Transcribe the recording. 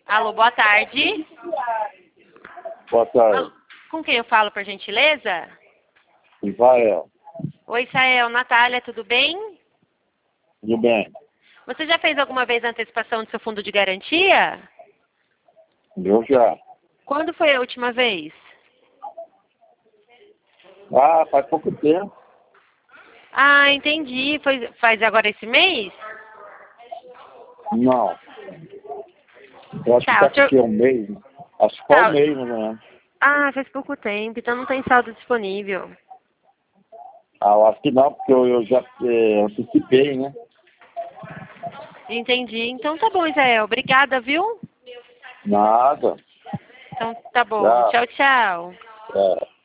Alô, boa tarde. Boa tarde. Com quem eu falo, por gentileza? Israel. Oi, Israel. Natália, tudo bem? Tudo bem? Você já fez alguma vez a antecipação do seu fundo de garantia? Eu já. Quando foi a última vez? Ah, faz pouco tempo. Ah, entendi. Faz agora esse mês? Não. Eu acho que Tá, tá o senhor... aqui um mês. Acho que foi um Tá. mês, né? Ah, faz pouco tempo, então não tem saldo disponível. Ah, eu acho que não, porque eu já antecipei, né? Entendi. Então tá bom, Israel. Obrigada, viu? Nada. Então tá bom. Já. Tchau, tchau. É.